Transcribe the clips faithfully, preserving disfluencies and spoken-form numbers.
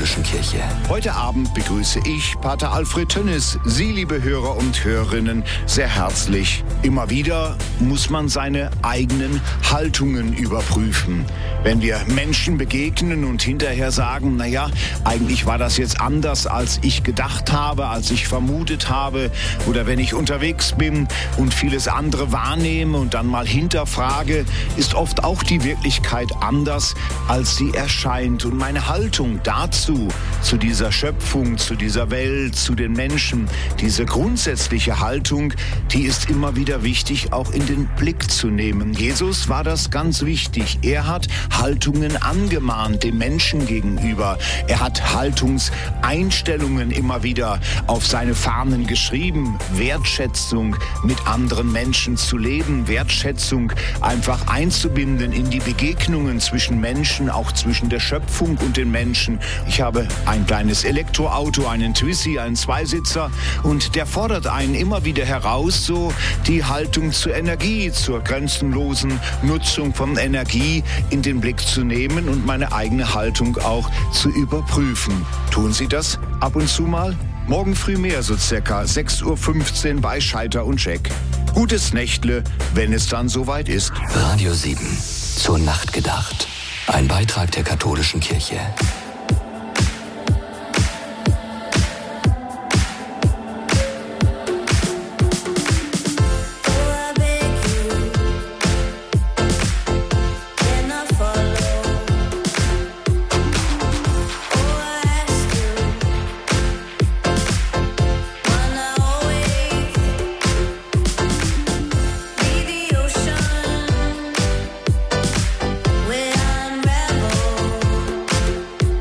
Katholischen Kirche. Heute Abend begrüße ich Pater Alfred Tönnis, Sie, liebe Hörer und Hörerinnen, sehr herzlich. Immer wieder muss man seine eigenen Haltungen überprüfen. Wenn wir Menschen begegnen und hinterher sagen, naja, eigentlich war das jetzt anders, als ich gedacht habe, als ich vermutet habe, oder wenn ich unterwegs bin und vieles andere wahrnehme und dann mal hinterfrage, ist oft auch die Wirklichkeit anders, als sie erscheint. Und meine Haltung dazu, zu dieser Schöpfung, zu dieser Welt, zu den Menschen, diese grundsätzliche Haltung, die ist immer wieder wichtig, auch in den Blick zu nehmen. Jesus war das ganz wichtig. Er hat Haltungen angemahnt dem Menschen gegenüber. Er hat Haltungseinstellungen immer wieder auf seine Fahnen geschrieben. Wertschätzung mit anderen Menschen zu leben, Wertschätzung einfach einzubinden in die Begegnungen zwischen Menschen, auch zwischen der Schöpfung und den Menschen. Ich habe ein kleines Elektroauto, einen Twizy, einen Zweisitzer, und der fordert einen immer wieder heraus, so die Haltung zur Energie, zur grenzenlosen Nutzung von Energie in den Blick zu nehmen und meine eigene Haltung auch zu überprüfen. Tun Sie das ab und zu mal? Morgen früh mehr, so circa sechs Uhr fünfzehn bei Scheiter und Scheck. Gutes Nächtle, wenn es dann soweit ist. Radio sieben, zur Nacht gedacht. Ein Beitrag der Katholischen Kirche. Where unravel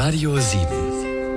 Radio sieben.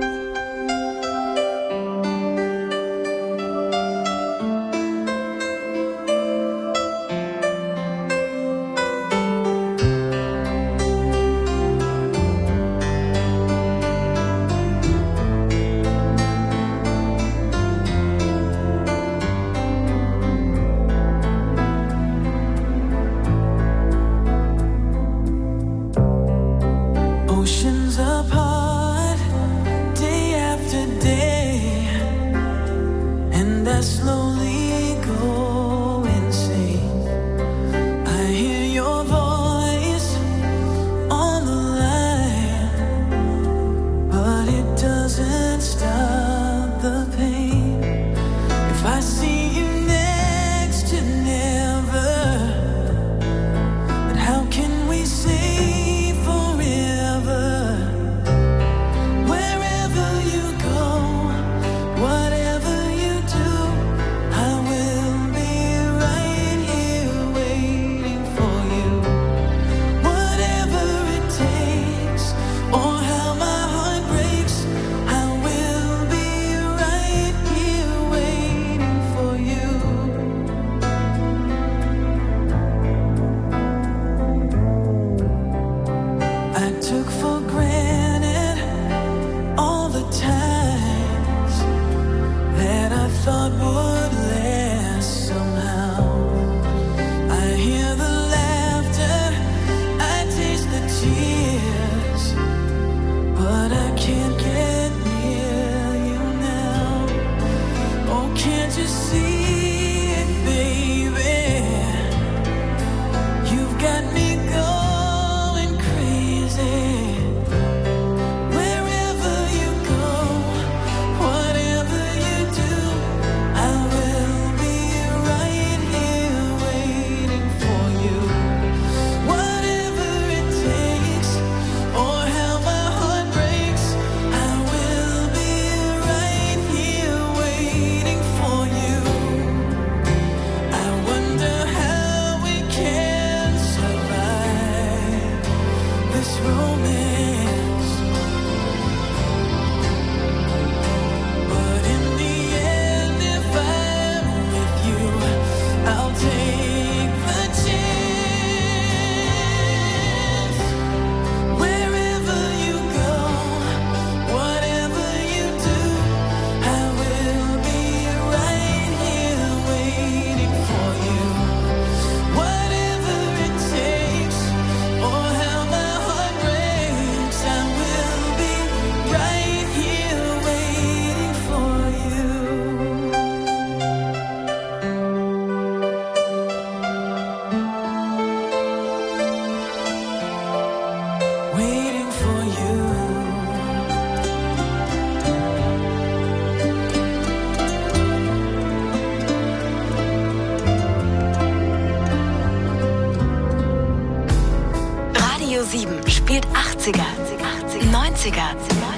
neunziger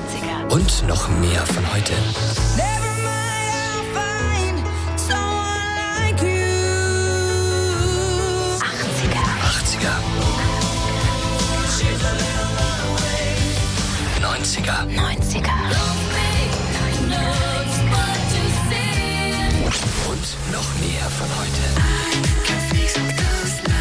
und noch mehr von heute. achtziger. neunziger. neunziger. Und noch mehr von heute.